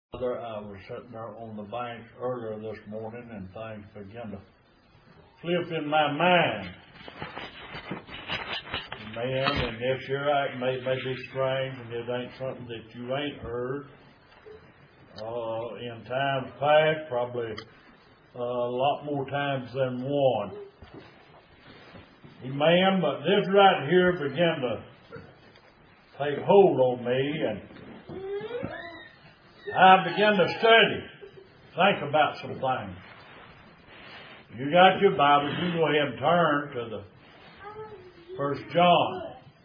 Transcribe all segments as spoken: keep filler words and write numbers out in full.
Brother, I was sitting there on the bank earlier this morning and things began to flip in my mind. Man, and this year it may, may be strange and it ain't something that you ain't heard. Uh, in times past, probably uh, a lot more times than one. Amen, but this right here began to take hold on me, and I began to study, think about some things. You got your Bibles, you go ahead and turn to the First John.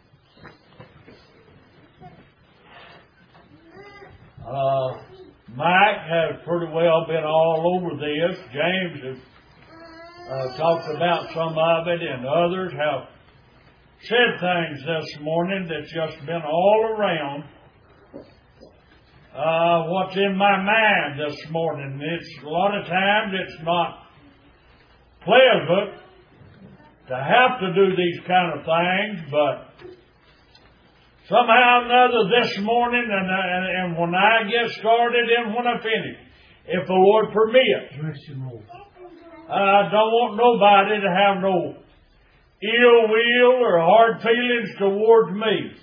Uh, Mike has pretty well been all over this. James has uh, talked about some of it, and others have said things this morning that's just been all around uh, what's in my mind this morning. It's a lot of times it's not pleasant to have to do these kind of things, but somehow or another this morning, and, and, and when I get started and when I finish, if the Lord permits, I don't want nobody to have no ill will or hard feelings towards me.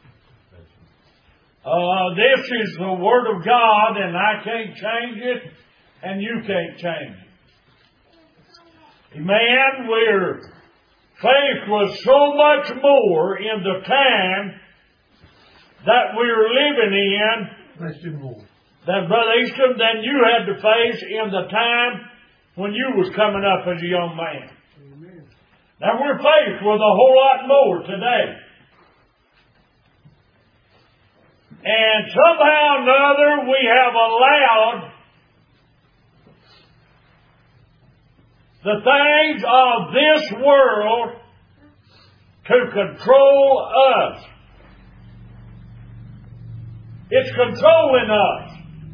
Uh, this is the Word of God, and I can't change it, and you can't change it. Amen. We're faced with so much more in the time that we're living in than, Brother Easton, than you had to face in the time when you was coming up as a young man. Amen. Now we're faced with a whole lot more today. And somehow or another we have allowed the things of this world to control us. It's controlling us.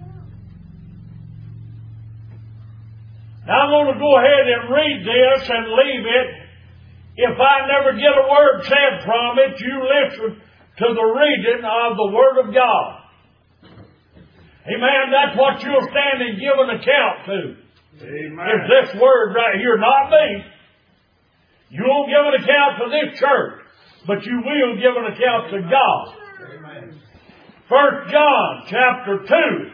Now I'm going to go ahead and read this and leave it. If I never get a word said from it, you listen to the reading of the Word of God. Amen. That's what you'll stand and give an account to. Amen. Is this Word right here, not me. You won't give an account to this church, but you will give an account to God. Amen. First John chapter two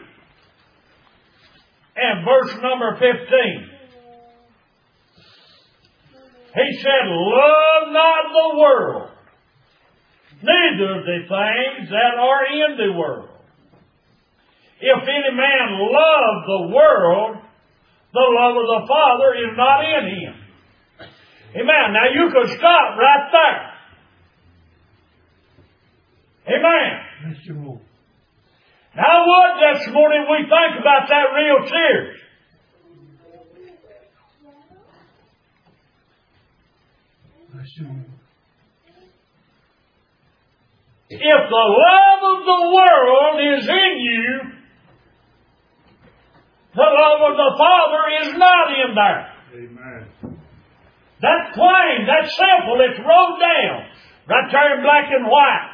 and verse number fifteen. He said, "Love not the world, neither the things that are in the world. If any man love the world, the love of the Father is not in him." Amen. Now you could stop right there. Amen. Now what this morning we think about that real serious. If the love of the world is in you, the love of the Father is not in there. Amen. That's plain. That's simple. It's wrote down right there in black and white.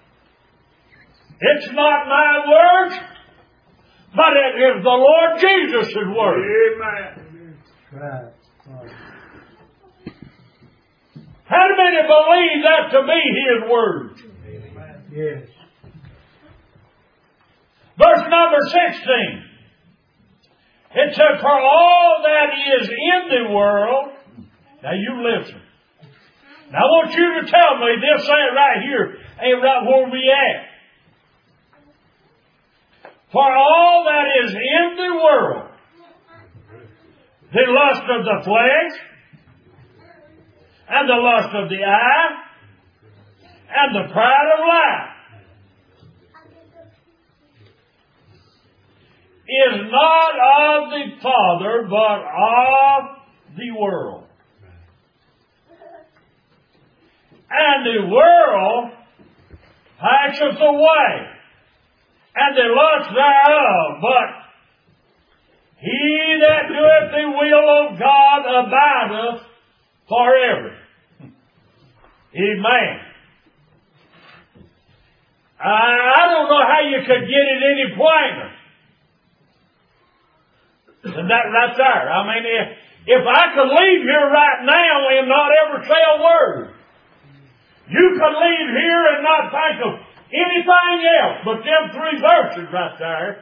It's not my words, but it is the Lord Jesus' word. Amen. Right. How many believe that to be His words? Amen. Yes. Verse number sixteen. It said, "For all that is in the world," now you listen. Now I want you to tell me this ain't right here, ain't right where we at. "For all that is in the world, the lust of the flesh, and the lust of the eye, and the pride of life, is not of the Father, but of the world. And the world passeth away, and the lust thereof, but he that doeth the will of God abideth forever." Amen. I, I don't know how you could get it any plainer. And that right there. I mean, if, if I could leave here right now and not ever say a word, you could leave here and not think of anything else but them three verses right there.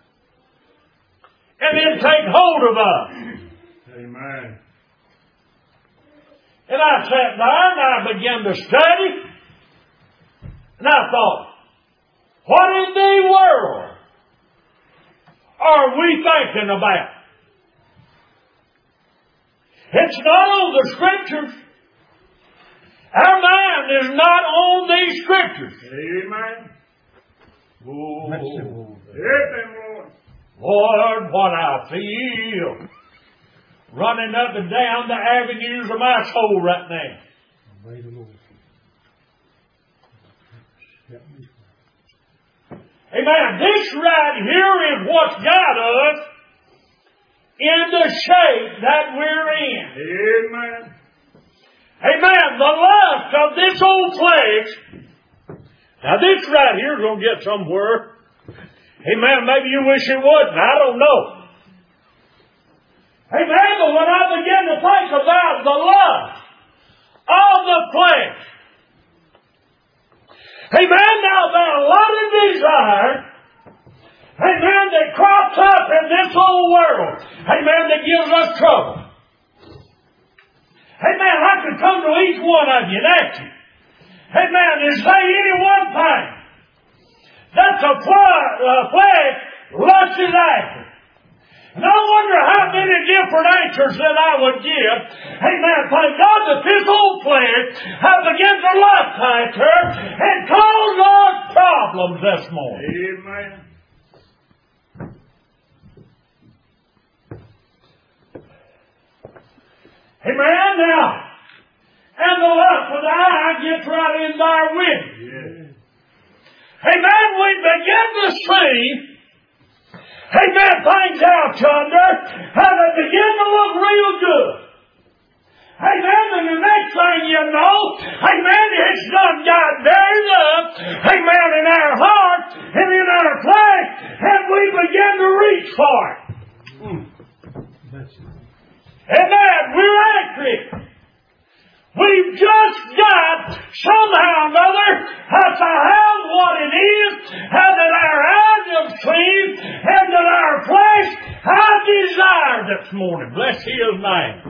And then take hold of us. Amen. And I sat there and I began to study. And I thought, what in the world are we thinking about? It's not on the Scriptures. Our mind is not on these Scriptures. Amen. Oh, Amen, Lord. Lord, what I feel running up and down the avenues of my soul right now. Obey the Lord. Amen. This right here is what's got us in the shape that we're in. Amen. Amen. The lust of this old flesh. Now this right here is going to get somewhere. Amen. Maybe you wish it wouldn't. I don't know. Amen. But when I begin to think about the lust of the flesh. Amen. Now there are a lot of desire. Amen. That crops up in this old world. Amen. That gives us trouble. Amen. I could come to each one of you and ask you. Amen. And say any one thing. That's a flesh lusted after. And I wonder how many different answers that I would give. Amen. Thank God that this old flesh has begun to lust after and cause us problems this morning. Amen. Amen. Now, and the lust of the eye gets right in there with it. Yes. Amen. We begin to see, amen, things out yonder, how they begin to look real good. Amen. And the next thing you know, amen, it's done got buried up, amen, in our heart and in our flesh, and we begin to reach for it. Amen. We're after it. We've just got somehow or another how to have what it is, how that our eyes have seen, and that our flesh has desired this morning. Bless His name.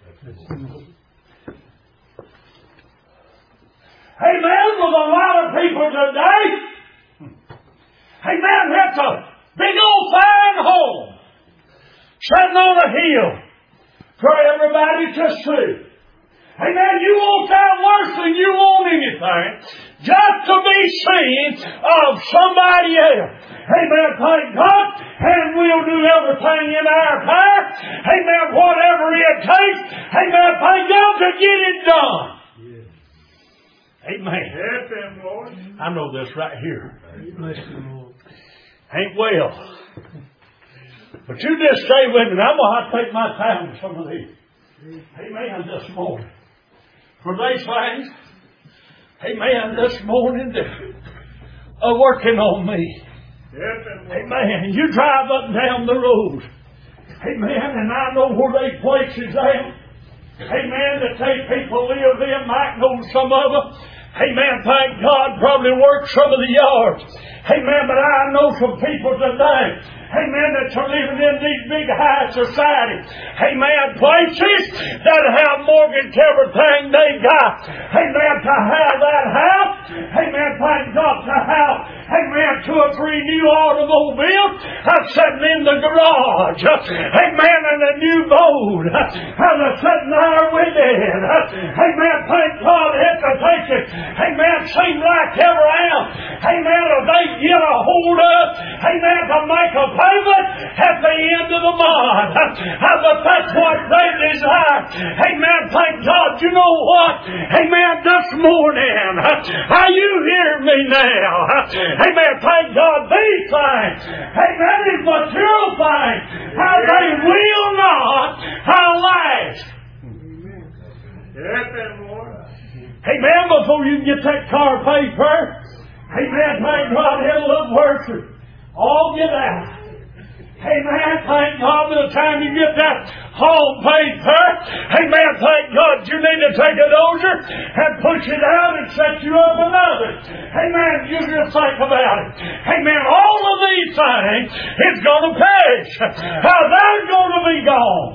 Amen. With a lot of people today, amen, that's a big old fine home sitting on a hill for everybody to see. Amen. You want that worse than you want anything. Just to be seen of somebody else. Amen. Thank God. And we'll do everything in our power. Amen. Whatever it takes. Amen. Thank God to get it done. Yes. Amen. Help Him, Lord. I know this right here. Bless you, Lord. Ain't well. But you just stay with me. I'm going to have to take my time with some of these. Amen. This morning. For these things, amen, this morning, are working on me. Amen. You drive up and down the road. Amen. And I know where these places at. Amen. That these people live in. Mike knows some of them. Amen. Thank God. Probably work some of the yards. Amen. But I know some people today. Amen. That are living in these big high societies. Amen. Places that have mortgaged everything they got. Amen. To have that house. Amen. Thank God to have. Amen. Two or three new automobiles. I'm sitting in the garage. Amen. And a new boat. And I'm sitting there with it. Amen. Thank God it to take it. Amen. Seems like every ounce. Amen. If they get a hold of. Amen. To make a payment at the end of the month. But that's what they desire. Amen. Thank God. You know what? Amen. This morning. Are you hear me now? Amen. Thank God. These things. Amen. Is material things. How they will not last. Amen, Lord. Amen. Before you can get that car paid for. Amen. Thank God. It'll look worse. All get out. Amen. Thank God by the time you get that home paid for. Amen. Thank God you need to take a dozer and push it out and set you up another. Amen. You just think about it. Amen. All of these things is going to perish. How they're going to be gone.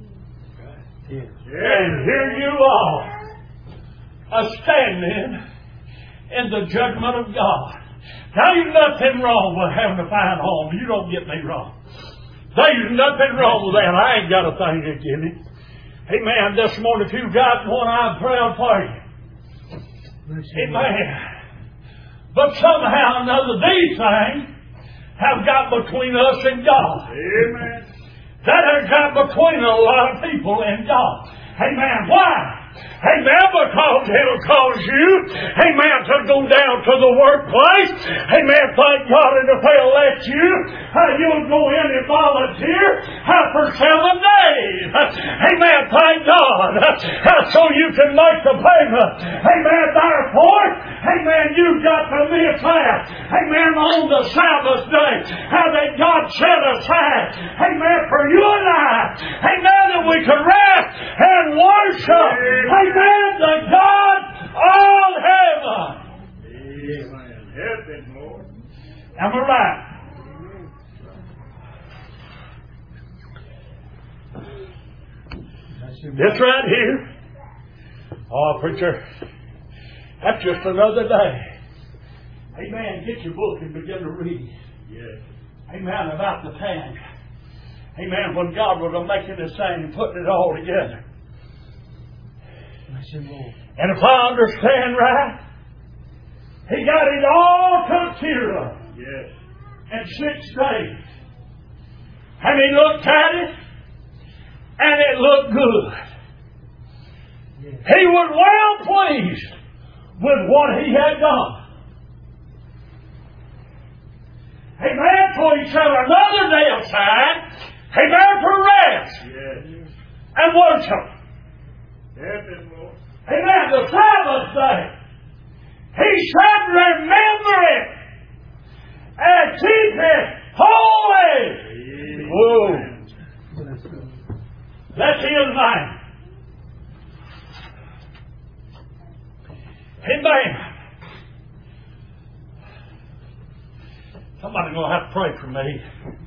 And here you are, a standing in the judgment of God. Now, there's nothing wrong with having a fine home. You don't get me wrong. There's nothing wrong with that. I ain't got a thing against it. Amen. This morning, if you've got one, I'm proud for you. Amen. But somehow or another, these things have got between us and God. Amen. That has got between a lot of people and God. Amen. Why? Amen, because it'll cause you, amen, to go down to the workplace. Amen, thank God, and if they'll let you, uh, you'll go in and volunteer uh, for seven days. Amen, thank God. Uh, so you can make the payment. Amen, therefore, amen, you've got to miss that. Amen, on the Sabbath day, how that God set aside, amen, for you and I. Amen, that we can rest and worship. Amen, the God of heaven. Amen. Help him, Lord. Am I right? This right here. Oh, preacher, that's just another day. Amen. Get your book and begin to read. Yes. Amen. About the time. Amen. When God was making this thing and putting it all together. And if I understand right, He got it all took care of. Yes. In six days. And He looked at it, and it looked good. Yes. He was well pleased with what He had done. Amen. So He set another day aside. Amen. For rest. Yes. And worship. Help him, Lord. Amen. The Sabbath day. He said, remember it and keep it holy. Whoa. That's His name. Amen. Somebody's going to have to pray for me.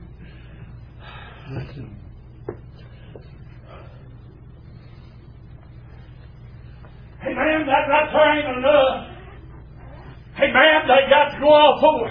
Amen. That, that there ain't enough. Amen. They got to go off over.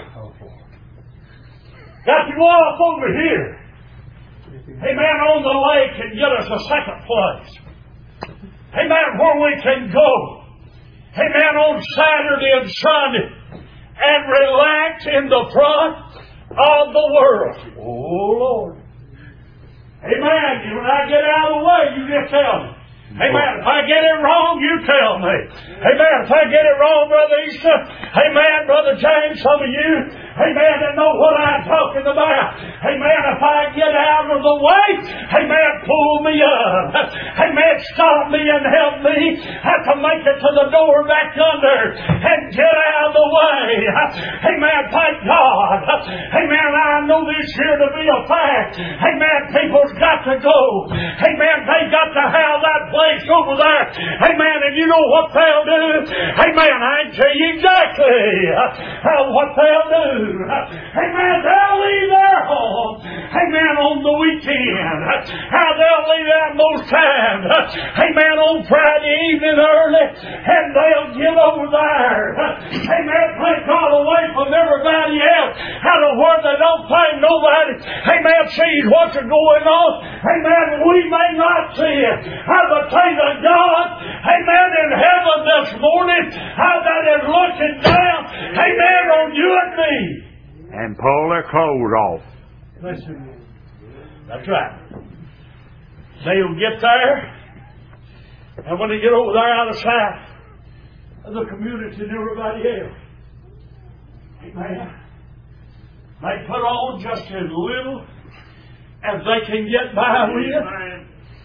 Got to go off over here. Amen. On the lake and get us a second place. Amen. Where we can go. Amen. On Saturday and Sunday and relax in the front of the world. Oh, Lord. Amen. When I get out of the way, you just tell me. Amen. If I get it wrong, you tell me. Amen. If I get it wrong, Brother Easter. Amen. Brother James, some of you. Amen. That know what I'm talking about. Amen. If I get out of the way. Amen. Pull me up. Amen. Stop me and help me. Have to make it to the door back under. And get out of the way. Amen. Thank God. Amen. I know this here to be a fact. Amen. People's got to go. Amen. They got to have that place over there. Amen. And you know what they'll do? Amen. I can tell you exactly uh, what they'll do. Amen. They'll leave their home. Amen. On the weekend. How they'll leave out most times. Amen. On Friday evening early. And they'll get over there. Amen. Thank God away from everybody else. Out of where they don't think nobody. Amen. Sees what's going on. Amen. We may not see it. I will tell you God. Amen. In heaven this morning. How that is looking down. Amen. On you and me. And pull their clothes off. Listen. That's right. They'll get there. And when they get over there out of sight of the community and everybody else. Amen. They put on just as little as they can get by with.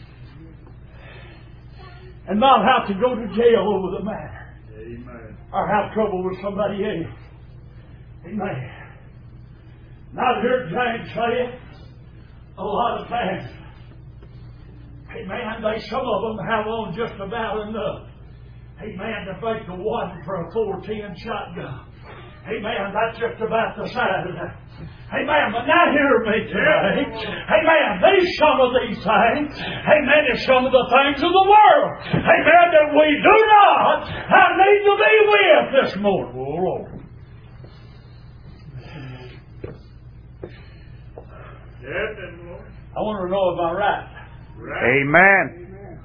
And not have to go to jail over the matter. Amen. Or have trouble with somebody else. Amen. Now here James said, a lot of times, amen, they, some of them have on just about enough, amen, to make the one for a four ten shotgun. Amen, that's just about the size of that. Amen, but now hear me today. Amen, these, some of these things, amen, is some of the things of the world. Amen, that we do not have need to be with this morning. Oh, Lord. I want to know if I'm right. Right. Amen.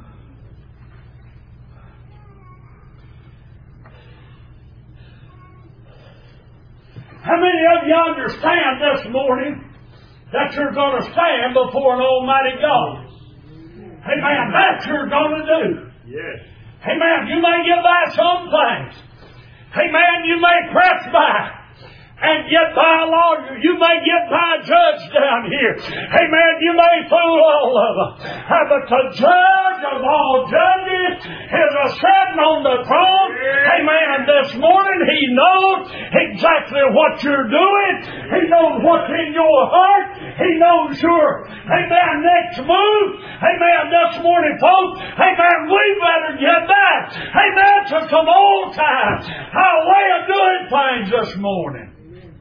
How many of you understand this morning that you're going to stand before an almighty God? Amen. That you're going to do. Yes. Amen. You may get by some things. Amen. You may press by and get by a lawyer. You may get by a judge down here. Amen. You may fool all of them. But the judge of all judges is a sitting on the throne. Amen. This morning He knows exactly what you're doing. He knows what's in your heart. He knows your, amen, next move. Amen. This morning, folks, amen, we better get back. Amen. To some old times. Our way of doing things this morning.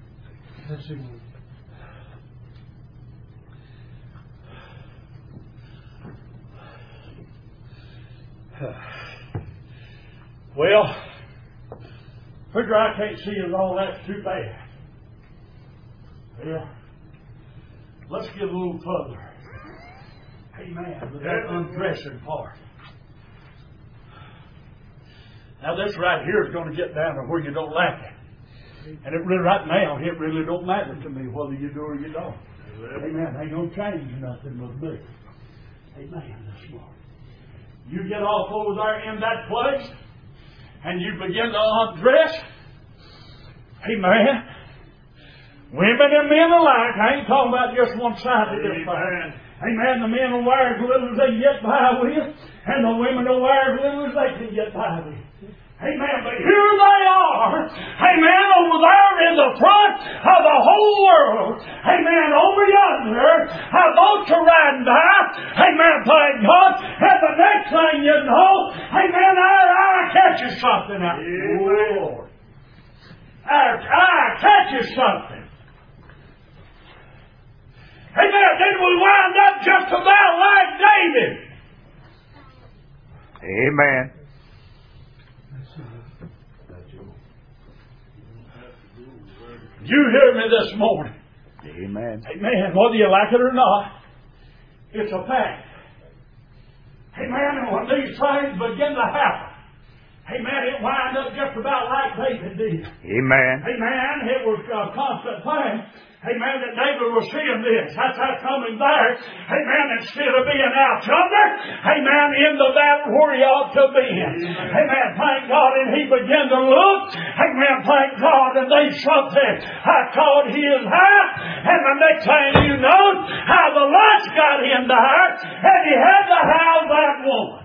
Well, figure I can't see it all. That's too bad. Well, let's get a little further. Amen. With that undressing part. Now, this right here is going to get down to where you don't like it. And it really, right now, it really don't matter to me whether you do or you don't. Amen. Ain't gonna change nothing with me. Amen. This morning, you get off over there in that place, and you begin to undress. Amen. Women and men alike. I ain't talking about just one side of this thing. Amen. The men will wear as little as they can get by with, and the women will wear as little as they can get by with. Amen. But here they are. Amen. Over there in the front of the whole world. Amen. Over yonder. Our boats are riding by. Amen. Thank God. And the next thing you know, amen, our eye catches something out. Oh, Lord. Our eye catches something. Amen. Then we wind up just about like David. Amen. You hear me this morning. Amen. Amen. Whether you like it or not, it's a fact. Amen. And when these things begin to happen, amen, it wind up just about like David did. Amen. Amen. It was a constant thing. Amen. That David was seeing this. That's how coming there. Amen. Instead of being out yonder. Amen. In the battle where he ought to be. Amen. Thank God. And he began to look. Amen. Thank God. And they something. I called his high. And the next thing you know, how the lights got in there. And he had to have that woman.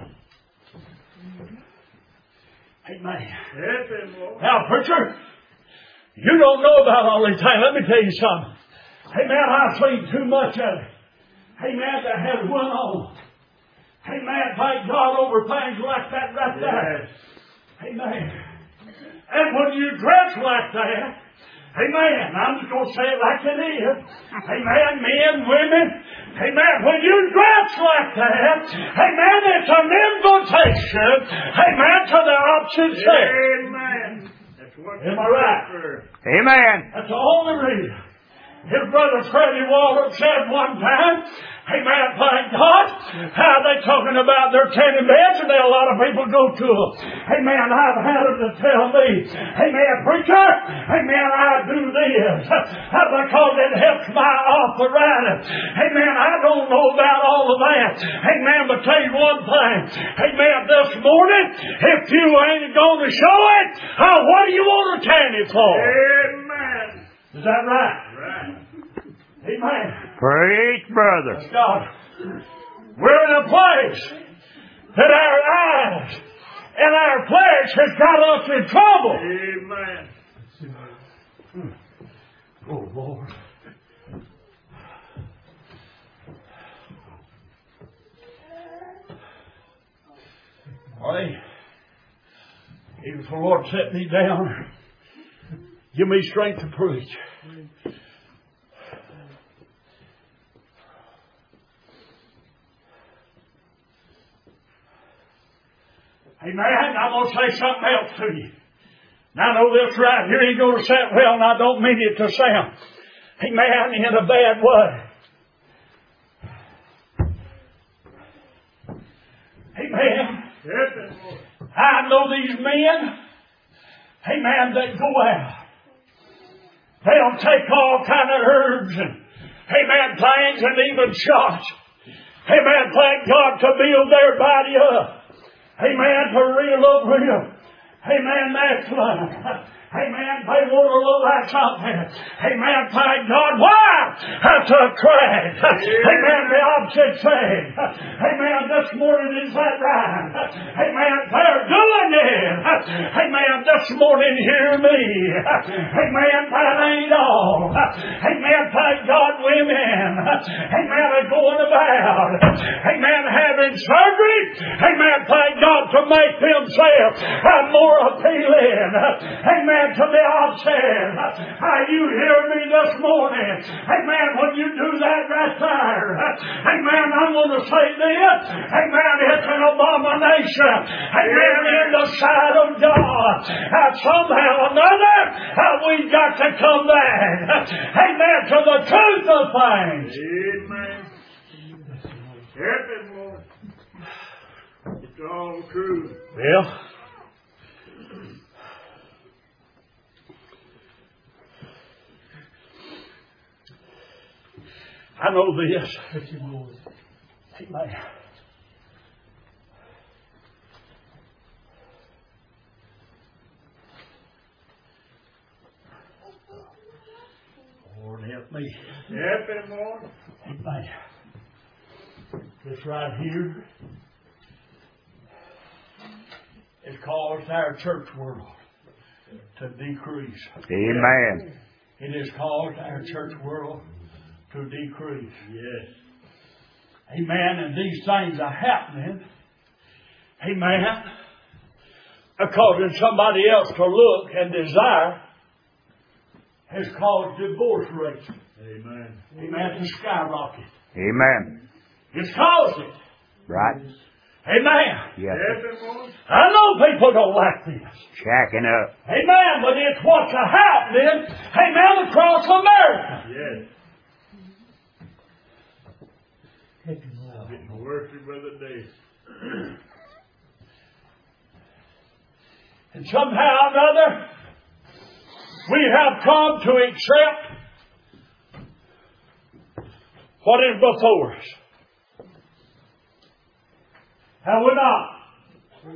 Amen. Now, preacher, you don't know about all these things. Let me tell you something. Amen. I've seen too much of it. Amen. That has went on. Amen. Thank God over things like that right there. Amen. And when you dress like that, amen, I'm just going to say it like it is. Amen. Men, women. Amen. When you dress like that, amen, it's an invitation, amen, to the opposite sex. Amen. Am I right? Amen. That's the only reason. His brother Freddie Walter said one time, amen, thank God, how they talking about their tanning beds, and there a lot of people go to them. Amen, I've had them to tell me, amen, preacher, amen, I do this, because it helps my arthritis. Amen, I don't know about all of that. Amen, but tell you one thing, amen, this morning, if you ain't going to show it, uh, what do you want to tan it for? Amen. Is that right? Right. Amen. Preach, brother. God, we're in a place that our eyes and our flesh has got us in trouble. Amen. Oh, Lord. pray. If the Lord set me down, give me strength to preach. Amen. I'm going to say something else to you. Now I know this right here ain't going to sound well, and I don't mean it to sound, amen, in a bad way. Amen. I know these men, amen, that go out. They'll take all kind of herbs and, amen, things and even shots. Amen, thank God to build their body up. Amen, to real up real. Amen, that's right. Amen, they want to look like something. Amen, thank God. Why? That's a crack. Amen, the opposite saying. Amen, this morning is that right? Amen, they're doing it. Amen, this morning hear me. Amen, that ain't all. Amen, thank God, women. Amen, are going about. Amen, having surgery. Amen, thank God, to make themselves more appealing. Amen. To the outside. How you hear me this morning. Amen. When you do that right there. Amen. I'm going to say this. Amen. It's an abomination. Amen. In the sight of God. And somehow or another, we've got to come back. Amen. To the truth of things. Amen. Help it, Lord. It's all true. Well. I know this. Amen. Lord, help me. Help him, Lord. Amen. This right here has caused our church world to decrease. Amen. It has caused our church world to decrease. Yes. Amen. And these things are happening. Amen. Causing somebody else to look and desire has caused divorce rates. Amen. Amen. To skyrocket. Amen. It's caused it. Right. Amen. Yes. Help him, Lord. I know people don't like this. Shacking up. Amen. But it's what's happening. Amen. Across America. Yes. Getting worse by the day. And somehow or another, we have come to accept what is before us. Have we not?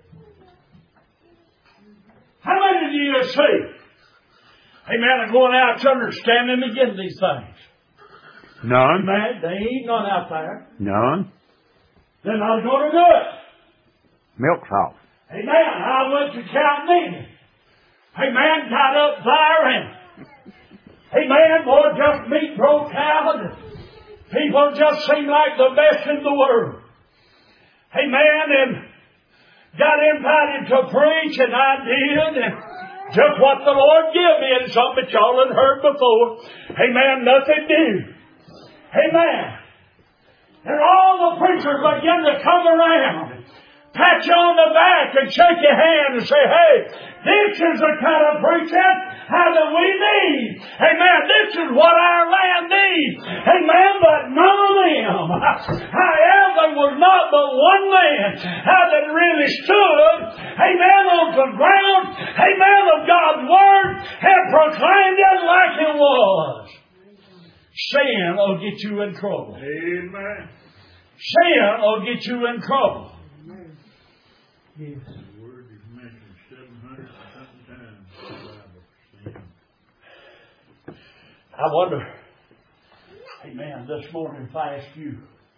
How many of you see? Amen. Are going out to understanding and getting these things? None. Amen. They ain't none out there. None. They're not going to do it. Milk sauce. Amen. I went to Chaldean. Amen. Got up there and, amen, boy, just meat broke out. People just seemed like the best in the world. Amen. And got invited to preach, and I did. And just what the Lord gave me, and something that y'all had heard before. Amen. Nothing new. Amen. And all the preachers began to come around, pat you on the back and shake your hand and say, hey, this is the kind of preaching that we need. Amen. This is what our land needs. Amen. But none of them. However, there was not but one man that really stood, amen, on the ground, amen, of God's Word and proclaimed it like it was. Sin will get you in trouble. Amen. Sin will get you in trouble. Amen. Yes. The word is mentioned seven hundred and something times in the Bible. Sin. I wonder, amen, this morning if I ask you,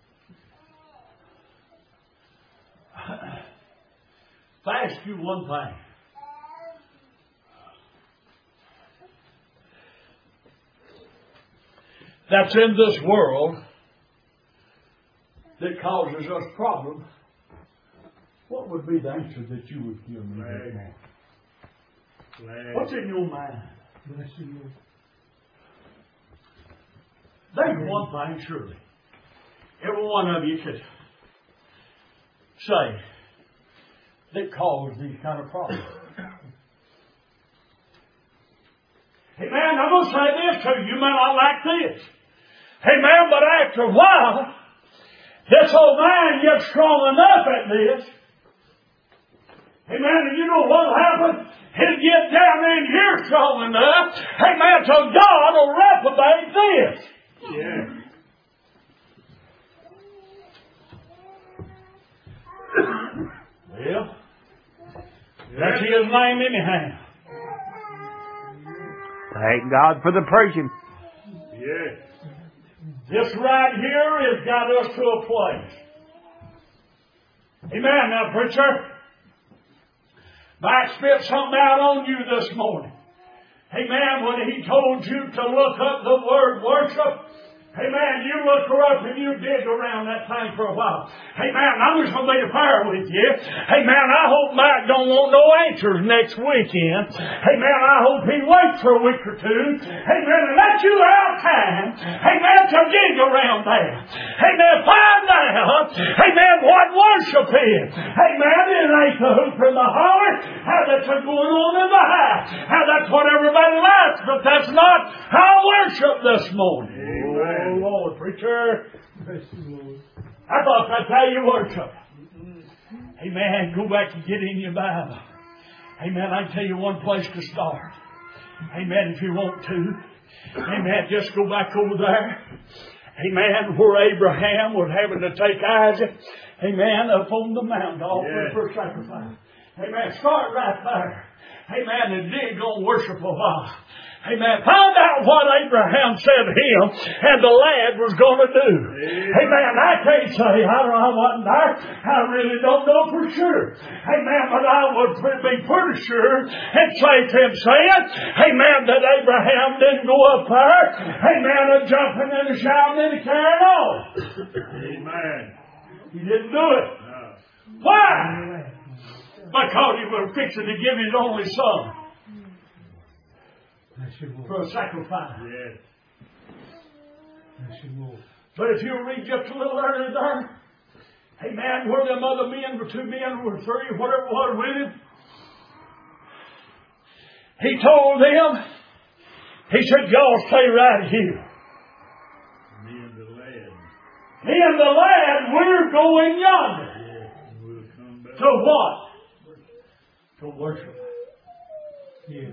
if I ask you one thing, that's in this world that causes us problems, what would be the answer that you would give me this morning? Flag. What's in your mind? Bless you, Lord. There's one thing, surely. Every one of you could say that cause these kind of problems. Hey man, I'm going to say this to you. You may not like this. Hey man, but after a while, this old man gets strong enough at this. Hey man, and you know what'll happen? He'll get down in here strong enough. Hey man, so God will reprobate this. Yeah. Well, that's his name anyhow. Thank God for the preaching. Yes. This right here has got us to a place. Amen. Now, preacher, Mike spit something out on you this morning. Amen. When he told you to look up the word worship, hey man, you look her up and you dig around that thing for a while. Hey man, I'm just going to be fair with you. Hey man, I hope Mike don't want no answers next weekend. Hey man, I hope he waits for a week or two. Hey man, and let you have time. Hey man, to dig around there. Hey man, find out. Hey man, what worship is. Hey man, it ain't the hoop and the holler. How that's going on in the house. How that's what everybody likes, but that's not how I worship this morning. Amen. Oh, Lord, preacher. Bless you, Lord. I thought that's how you worship. Amen. Go back and get in your Bible. Amen. I can tell you one place to start. Amen. If you want to. Amen. Just go back over there. Amen. Where Abraham was having to take Isaac. Amen. Up on the mountain to offer Yes. for sacrifice. Amen. Start right there. Amen. And dig on worship a while. Amen. Find out what Abraham said to him and the lad was going to do. Amen. Amen. I can't say I don't know what there. I really don't know for sure. Amen. But I would be pretty sure and say to him, saying, amen, that Abraham didn't go up there, amen, and jumping and a shouting and a carrying on. Amen. He didn't do it. No. Why? Because he was fixing to give his only son Bless you, Lord. for a sacrifice. Yes. Bless you, Lord. But if you read just a little earlier there, amen, where them other men were, two men were three, whatever it was with him, he told them, he said, y'all stay right here. Me and the lad. Me and the lad, we're going yonder. Yes. And we'll come back. To what? To worship. Yes.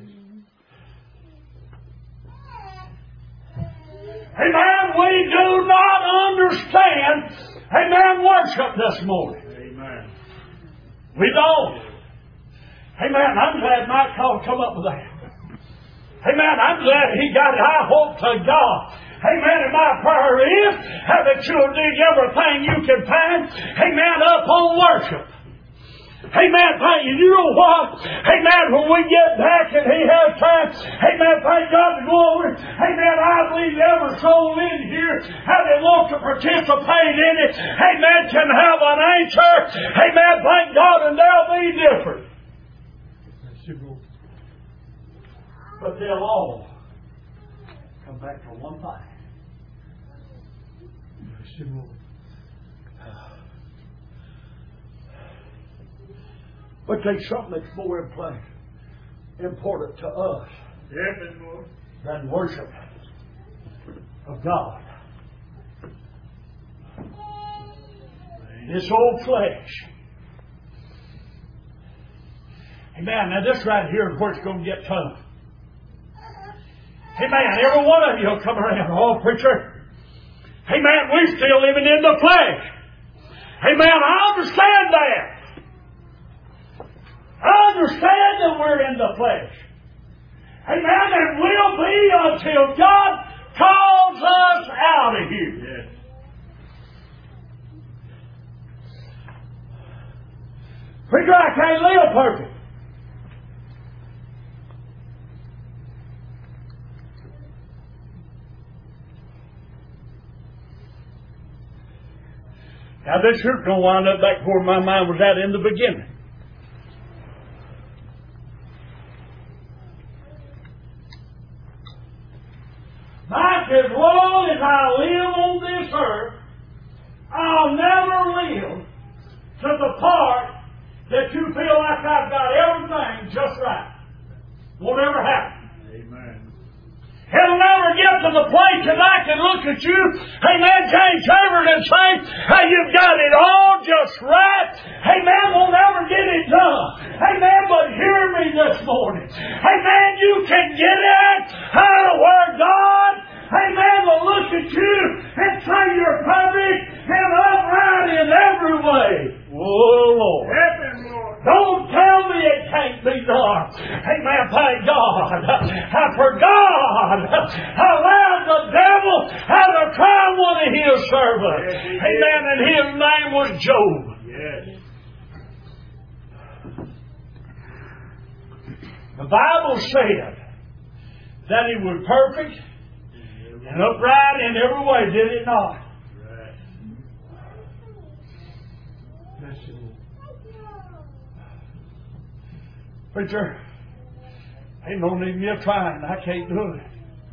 Amen. We do not understand, amen, worship this morning. Amen. We don't. Amen. I'm glad Mike Call come up with that. Amen. I'm glad he got it. I hope to God. Amen. And my prayer is that you'll dig everything you can find. Amen. Up on worship. Amen. Thank you. You know what? Amen. When we get back and he has time, amen. Thank God to go over. Amen. I believe every soul in here, how they want to participate in it, amen, can have an answer. Amen. Thank God, and they'll be different. Bless you, Lord. But they'll all come back to one thing. Bless you, Lord. But there's something that's more in place, important to us Yes, Lord. than worship of God. This old flesh. Amen. Now this right here is where it's going to get tough. Amen. Every one of you will come around. Oh, preacher. Amen. We're still living in the flesh. Amen. I understand that. I understand that we're in the flesh. Amen. And will be until God calls us out of here. Yes. Preacher, I can't live perfect. Now this here's going to wind up back where my mind was at in the beginning. Mike, as long as I live on this earth, I'll never live to the part that you feel like I've got everything just right. Won't ever happen. Amen. It'll never get to the place that I can look at you, hey man, James Trevor, and say, hey, you've got it all just right. Hey man, we'll never get it done. Hey man, but hear me this morning. Hey man, you can get it out of where God, hey man, will look at you and say you're perfect and upright in every way. Oh Lord. Help him, Lord. Don't tell me it can't be done. Amen. Thank God. I forgot. I allowed the devil how to try one of his servants. Yes, he Amen. And his name was Job. Yes. The Bible said that he was perfect and upright in every way, did it not? Right. Bless you, Lord. Preacher, ain't no need in you trying. I can't do it.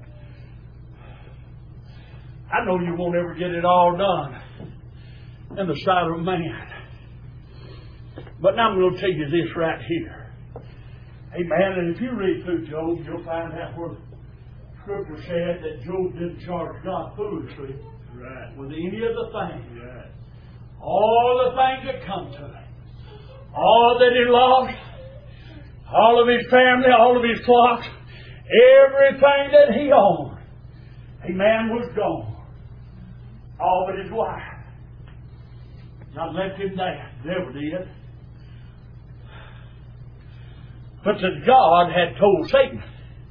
I know you won't ever get it all done in the sight of man. But now I'm going to tell you this right here. Amen. And if you read through Job, you'll find out where the Scripture said that Job didn't charge God foolishly Right. with any of the things. Right. All the things that come to him. All that he lost. All of his family, all of his flocks, everything that he owned, amen, was gone. All but his wife. God left him there. Never did. But that God had told Satan.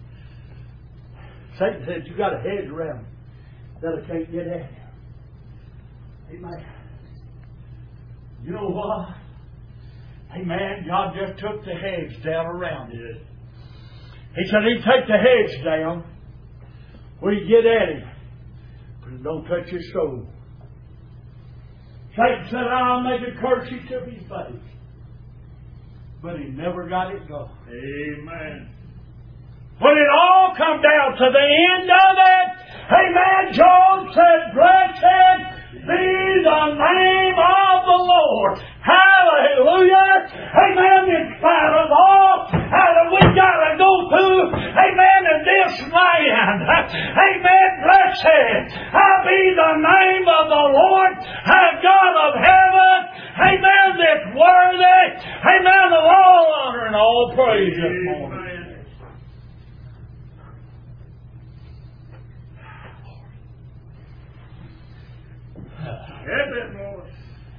Satan said, you got a hedge around him that I can't get at you. Amen. You know what? Amen. God just took the hedge down around it. He said he'd take the hedge down where you get at him, but it don't touch his soul. Satan said, I'll make a curse he took his face. But he never got it done. Amen. When it all come down to the end of it, amen, Job said, blessed be the name of the Lord. Hallelujah. Amen. In spite of all that we got to go through, amen, in this land, amen, blessed be the name of the Lord, our God of heaven, amen, that's worthy, amen, of all honor and all praise this morning. Help it, Lord.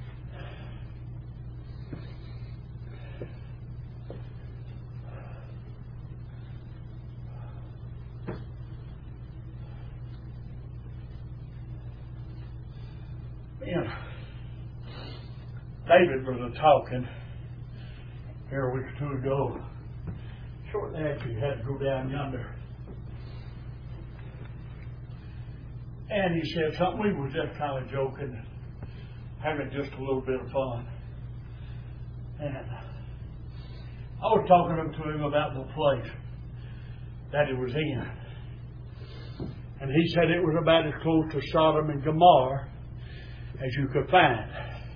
Man, David was a talking here a week or two ago. Shortly after he had to go down yonder. And he said something. We were just kind of joking, having just a little bit of fun. And I was talking to him about the place that he was in. And he said it was about as close to Sodom and Gomorrah as you could find.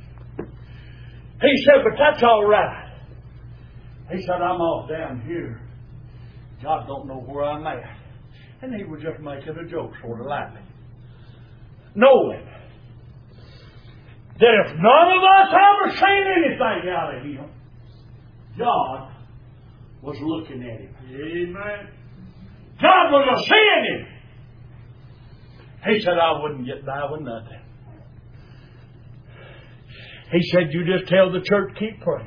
He said, but that's all right. He said, I'm off down here. God don't know where I'm at. And he was just making a joke, sort of lightly. Knowing that if none of us ever seen anything out of him, God was looking at him. Amen. God was seeing him. He said, I wouldn't get by with nothing. He said, you just tell the church, keep praying.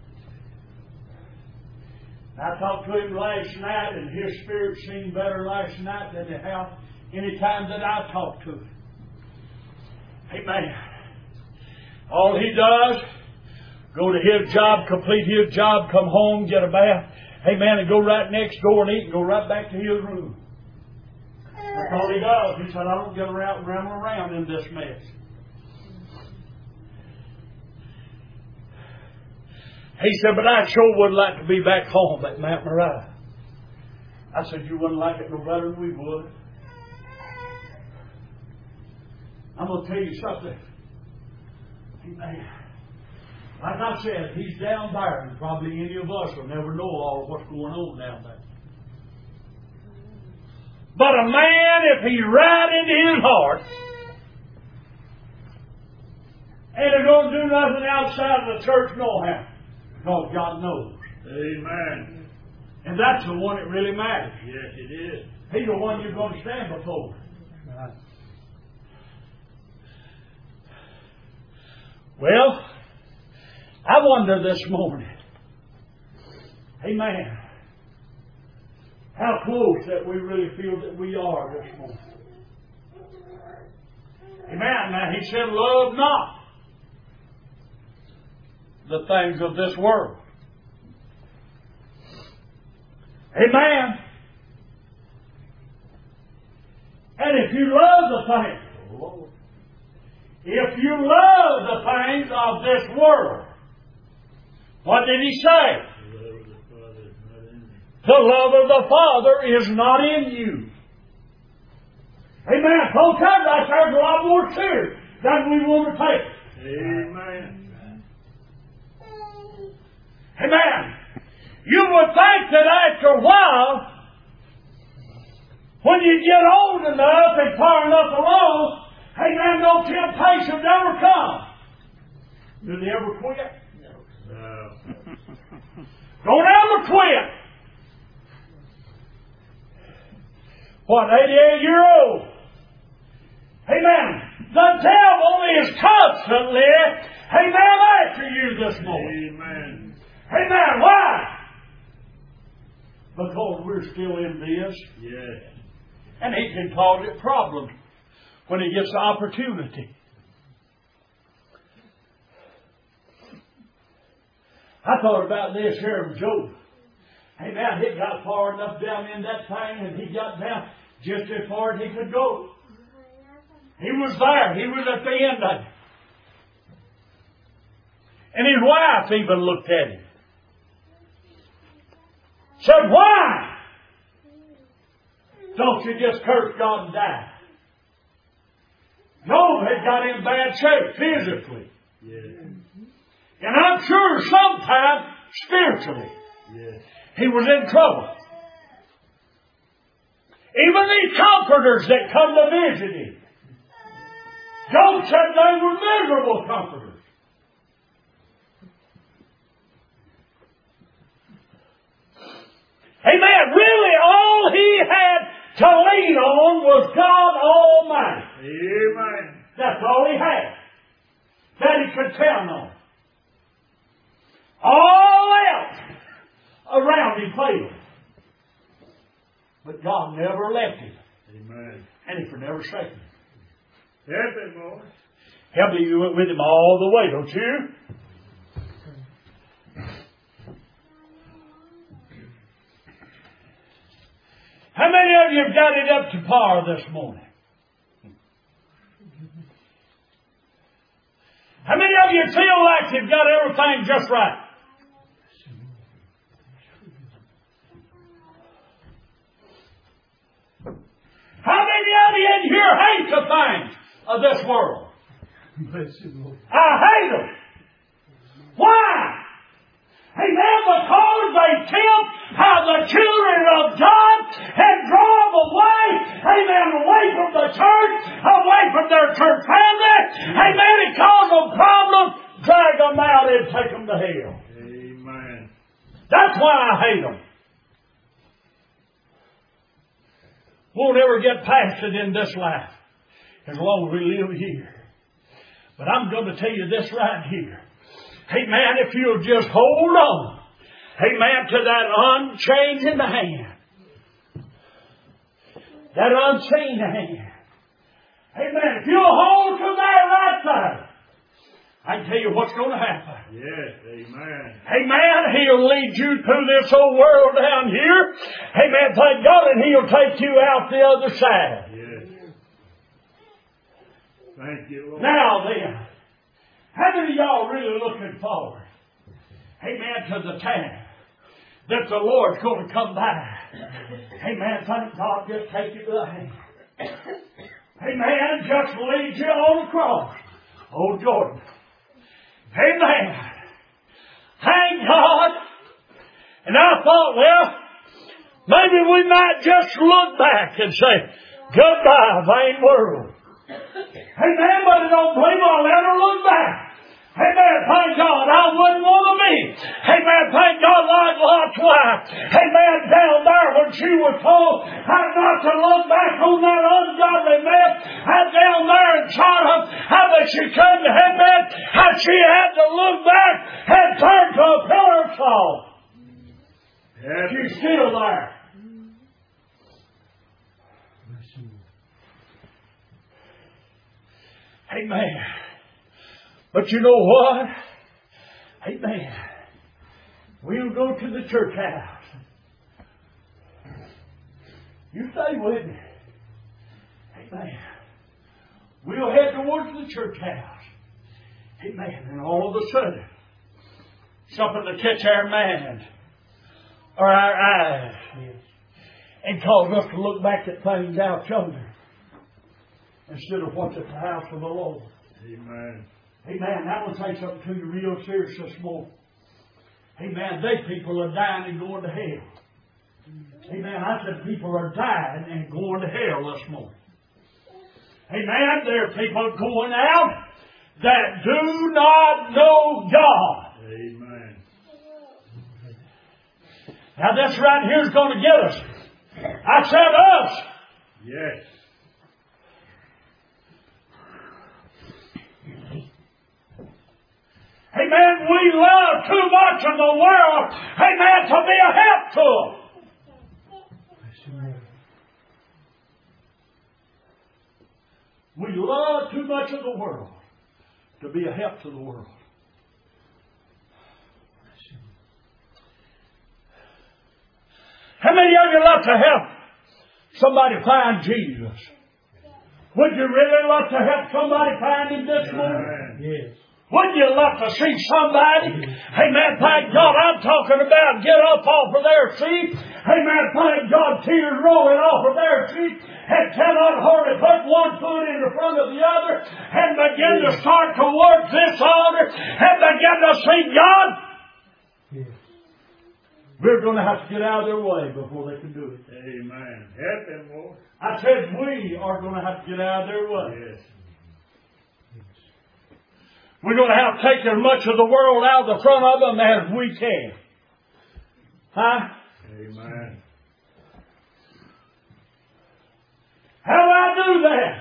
I talked to him last night, and his spirit seemed better last night than it have any time that I talked to him. Amen. All he does, go to his job, complete his job, come home, get a bath, amen, and go right next door and eat and go right back to his room. That's all he does. He said, I don't get around, run around in this mess. He said, but I sure would like to be back home at Mount Moriah. I said, you wouldn't like it no better than we would. I'm going to tell you something. Amen. Like I said, he's down there, and probably any of us will never know all of what's going on down there. But a man, if he's right into his heart, ain't going to do nothing outside of the church no how. Because God knows. Amen. And that's the one that really matters. Yes, it is. He's the one you're going to stand before. Right. Well, I wonder this morning, amen, how close that we really feel that we are this morning. Amen. Now, he said, love not the things of this world. Amen. And if you love the things, Lord, if you love the things of this world, what did he say? The love of the Father is not in you. Amen. Sometimes that sounds a lot more serious than we want to take. Amen. Amen. You would think that after a while, when you get old enough and far enough along, amen, no temptations ever come. Do they ever quit? No. Don't ever quit. What, eighty-eight year old? Amen. The devil is constantly, amen, after you this morning. Amen. Amen. Why? Because we're still in this. Yes. And he can cause it problems when he gets the opportunity. I thought about this here of Job. Amen. He got far enough down in that thing, and he got down just as far as he could go. He was there. He was at the end of it. And his wife even looked at him. Said, why don't you just curse God and die? Job had got in bad shape physically. Yes. And I'm sure sometime spiritually Yes. he was in trouble. Even these comforters that come to visit him, Job said they were miserable comforters. Amen. Really, all he had to lean on was God Almighty. Amen. That's all he had that he could count on. All else around him failed. But God never left him. Amen. And he could never shake him. Help him, Lord. He'll be with him all the way, don't you? How many of you have got it up to par this morning? How many of you feel like you've got everything just right? How many of you in here hate the things of this world? Bless you, Lord. I hate them. Why? Amen. Because they tempt how the children of God and draw them away. Amen. Away from the church, away from their church family. Amen. It causes them problems. Drag them out and take them to hell. Amen. That's why I hate them. Won't ever get past it in this life as long as we live here. But I'm going to tell you this right here. Amen. If you'll just hold on, amen, to that unchanging hand. That unseen hand. Amen. If you'll hold to that right there, I can tell you what's going to happen. Yes. Amen. Amen. He'll lead you through this whole world down here. Amen. Thank God, and He'll take you out the other side. Yes. Thank you, Lord. Now then, how many of y'all really looking forward Amen, to the time that the Lord's going to come by. Amen. Thank God, just take you by the hand. Amen. Just lead you on the cross. Oh, Jordan. Amen. Thank God. And I thought, well, maybe we might just look back and say, goodbye, vain world. Amen. But I don't believe I'll ever look back. Amen. Thank God. I wouldn't want to be. Amen. Thank God like Lot's wife. Amen. Down there when she was told how not to look back on that ungodly man. And down there in Sodom, how that she couldn't. Amen. How she had to look back and turn to a pillar of salt. Yes. She's still there. Amen. But you know what? Amen. We'll go to the church house. You stay with me. Amen. We'll head towards the church house. Amen. And all of a sudden, something to catch our mind or our eyes and cause us to look back at things out yonder instead of what's at the house of the Lord. Amen. Amen. I want to say something to you real serious this morning. Amen. They people are dying and going to hell. Amen. I said people are dying and going to hell this morning. Amen. There are people going out that do not know God. Amen. Now this right here is going to get us. I said us. Yes. Amen. We love too much of the world. Amen. To be a help to them. We love too much of the world to be a help to the world. How many of you love to help somebody find Jesus? Would you really love to help somebody find Him this morning? Yes. Wouldn't you love to see somebody? Amen. Thank God. I'm talking about get up off of their seat. Amen. Thank God. Tears rolling off of their seat and cannot hardly put one foot in the front of the other and begin to start towards this altar and begin to see God. We're going to have to get out of their way before they can do it. Amen. Help them, Lord. I said we are going to have to get out of their way. Yes. We're going to have to take as much of the world out of the front of them as we can. Huh? Amen. How do I do that?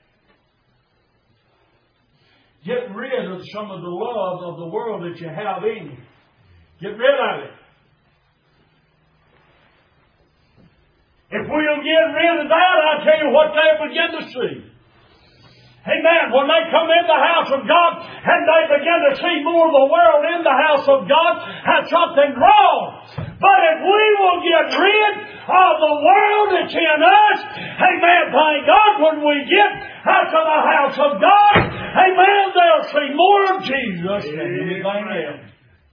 Get rid of some of the love of the world that you have in you. Get rid of it. If we'll get rid of that, I'll tell you what they'll begin to see. Amen. When they come in the house of God and they begin to see more of the world in the house of God, that's something wrong. But if we will get rid of the world that's in us, amen, thank God, when we get out to the house of God, amen, they'll see more of Jesus than anything else.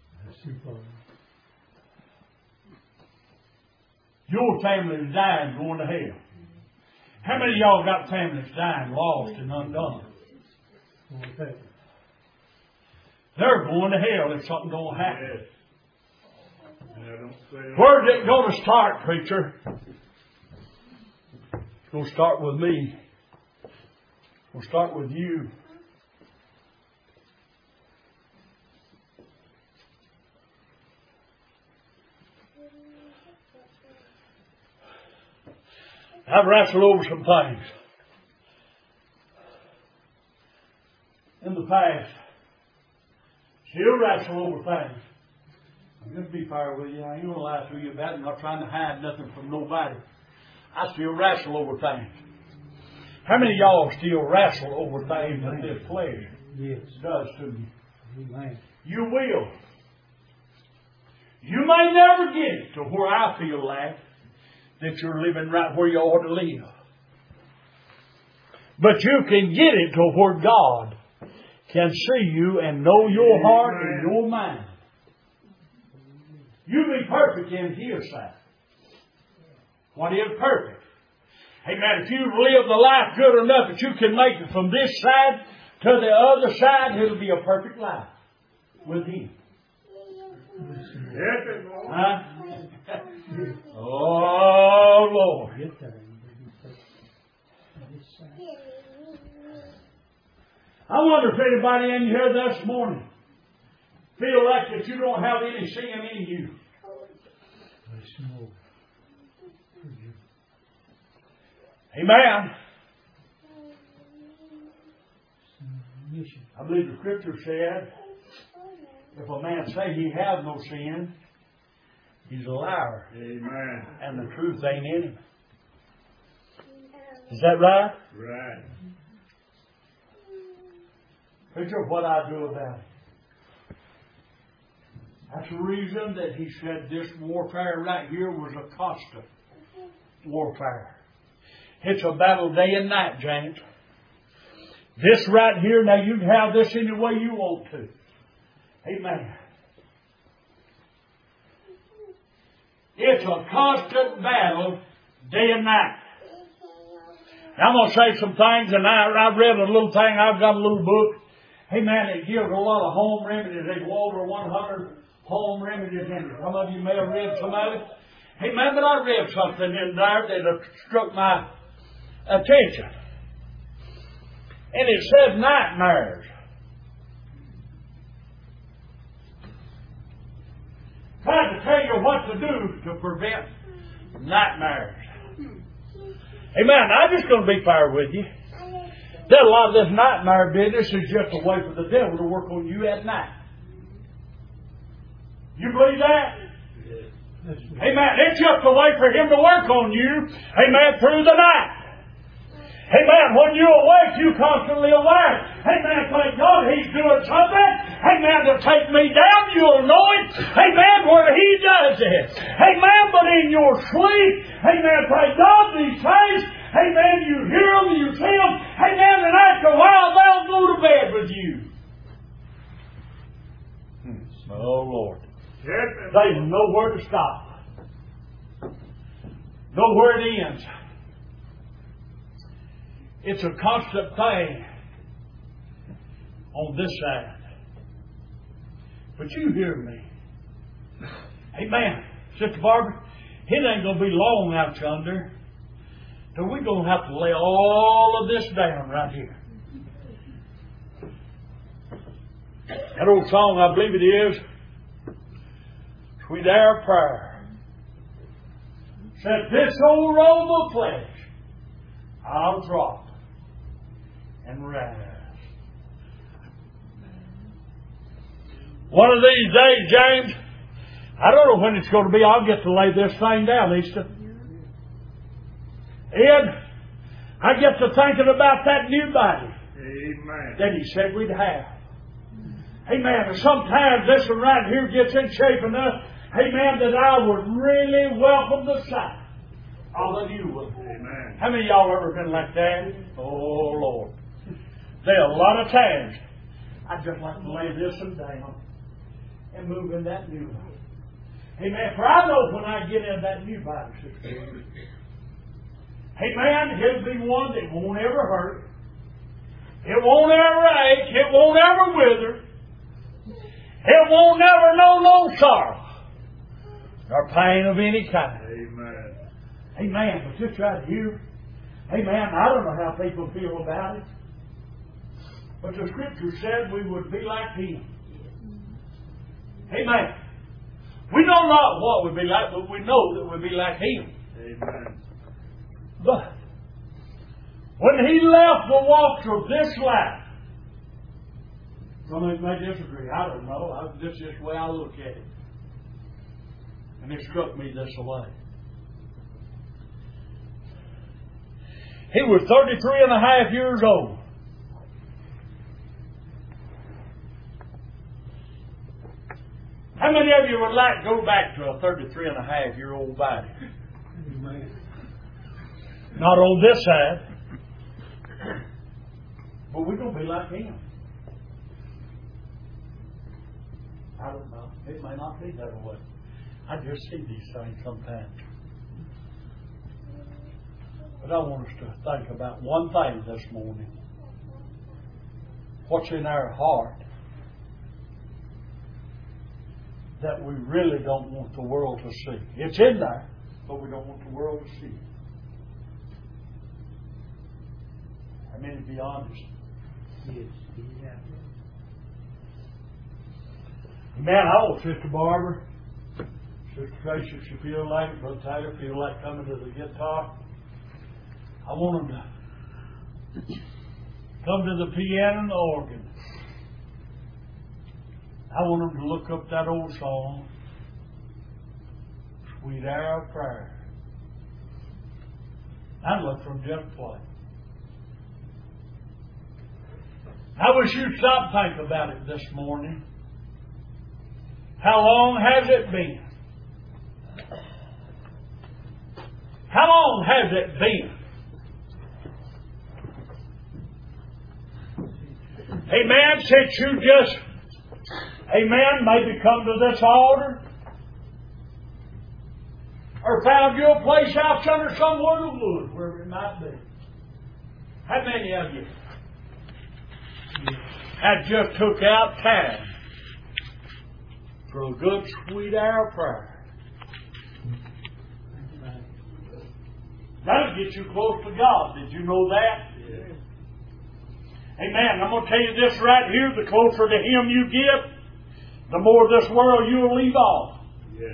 Your family's dying going to hell. How many of y'all got families dying, lost, and undone? They're going to hell if something don't happen. Yes. Where's it going to start, preacher? It's going to start with me. It's going to start with you. I've wrestled over some things in the past. Still wrestle over things. I'm going to be fair with you. I ain't going to lie to you about it. I'm not trying to hide nothing from nobody. I still wrestle over things. How many of y'all still wrestle over things that this flesh Yes. does to you? Amen. You will. You may never get it to where I feel like that you're living right where you ought to live. But you can get it to where God can see you and know your heart and your mind. You be perfect in His sight. What is perfect? Amen. If you live the life good enough that you can make it from this side to the other side, it'll be a perfect life with Him. Huh? Oh, Lord. I wonder if anybody in here this morning feel like that you don't have any sin in you. Amen. I believe the Scripture said, if a man say he has no sin, he's a liar. Amen. And the truth ain't in him. Is that right? Right. Picture what I do about it. That's the reason that he said this warfare right here was a constant warfare. It's a battle day and night, James. This right here, now you can have this any way you want to. Amen. It's a constant battle day and night. Now, I'm going to say some things, and I, I read a little thing. I've got a little book. Amen. It gives a lot of home remedies. There's over one hundred home remedies in it. Some of you may have read some of it. Amen. But I read something in there that struck my attention. And it said nightmares. Trying to tell you what to do to prevent nightmares. Amen. I'm just going to be fair with you. That a lot of this nightmare business is just a way for the devil to work on you at night. You believe that? Yes. Amen. It's just a way for him to work on you. Amen. Through the night. Amen. When you're awake, you're constantly aware. Amen. Thank God He's doing something. Amen. To take me down, you'll know it. Amen. When He does it. Amen. But in your sleep, amen. Thank God these things. Amen. You hear them, you see them. Amen. And after a while, they'll go to bed with you. Hmm. Oh, Lord. They know where to stop. Know where it ends. It's a constant thing on this side. But you hear me. Amen. Sister Barbara, it ain't going to be long out yonder till we're going to have to lay all of this down right here. That old song, I believe it is, Sweet Hour of Prayer, said, this old robe of flesh I'll drop and rise. One of these days, James, I don't know when it's going to be. I'll get to lay this thing down, Easter. Ed, I get to thinking about that new body. Amen. That He said we'd have. Amen. And sometimes this one right here gets in shape enough, amen, that I would really welcome the sight of the new one. Amen. How many of y'all ever been like that? Oh, Lord. There are a lot of times I'd just like to lay this one down and move in that new one. Amen. For I know when I get in that new body, sister, amen, it'll be one that won't ever hurt. It won't ever ache. It won't ever wither. It won't ever know no sorrow nor pain of any kind. Amen. Amen. But this right here, amen, I don't know how people feel about it. But the Scripture said we would be like Him. Amen. We know not what we'd be like, but we know that we'd be like Him. Amen. But when He left the walks of this life, some of you may disagree. I don't know. I, this is the way I look at it. And it struck me this way. He was thirty-three and a half years old. How many of you would like to go back to a thirty-three and a half year old body? Not on this side. But we're going to be like Him. I don't know. It may not be that way. I just see these things sometimes. But I want us to think about one thing this morning. What's in our heart that we really don't want the world to see. It's in there, but we don't want the world to see it. I mean, to be honest. Yes. Yeah. Man, I want Sister Barbara, Sister Tracy, if you feel like it, Brother Tiger, feel like coming to the guitar. I want them to come to the piano and the organ. I want them to look up that old song, Sweet Hour of Prayer. I'd look from just play. I wish you'd stop and think about it this morning. How long has it been? How long has it been? Amen. Since you just, amen, maybe come to this altar or found you a place out under some little wood, wherever it might be. How many of you had just took out time for a good sweet hour of prayer? That'll get you close to God. Did you know that? Yes. Amen. I'm going to tell you this right here. The closer to Him you get, the more this world you'll leave off. Yes.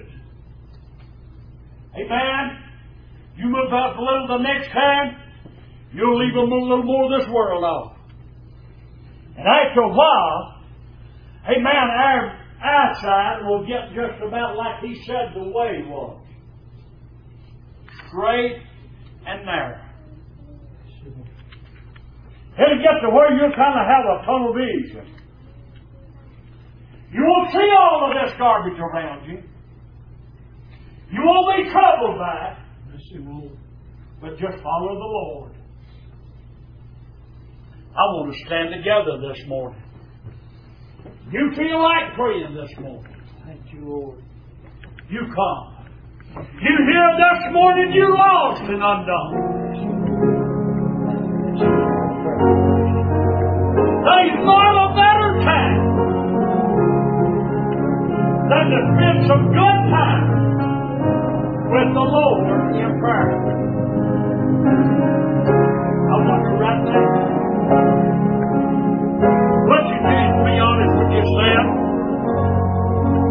Amen. You move up a little the next time, you'll leave a little more of this world off. And after a while, amen, our eyesight will get just about like He said the way was. Straight and narrow. It'll get to where you'll kind of have a tunnel vision. You won't see all of this garbage around you. You won't be troubled by it. But just follow the Lord. I want to stand together this morning. You feel like praying this morning. Thank you, Lord. You come. You hear this morning you lost and undone. There's not a better time than to spend some good time with the Lord in prayer.